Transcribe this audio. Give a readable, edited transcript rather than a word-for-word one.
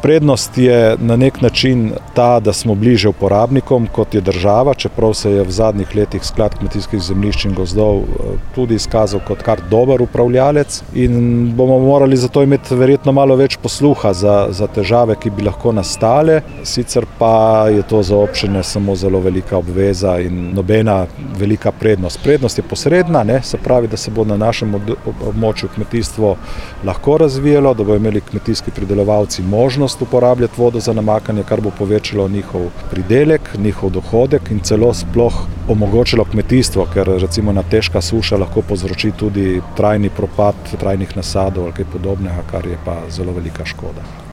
Prednost je na nek način ta, da smo bliže uporabnikom, kot je država, čeprav se je v zadnjih letih Sklad kmetijskih zemljišč in gozdov tudi izkazal kot kar dober upravljalec in bomo morali zato imeti verjetno malo več posluha za težave, ki bi lahko nastale. Sicer pa je to za občine samo zelo velika obveza in nobena velika prednost. Prednost je posredna, se pravi, da se bo na našem območju kmetijstvo lahko razvijalo, da bo imeli kmetijski pridelovalci možnost uporabljati vodo za namakanje, kar bo povečalo njihov pridelek, njihov dohodek in celo sploh omogočilo kmetijstvo, ker recimo težka suša lahko povzroči tudi trajni propad trajnih nasadov ali kaj podobnega, kar je pa zelo velika škoda.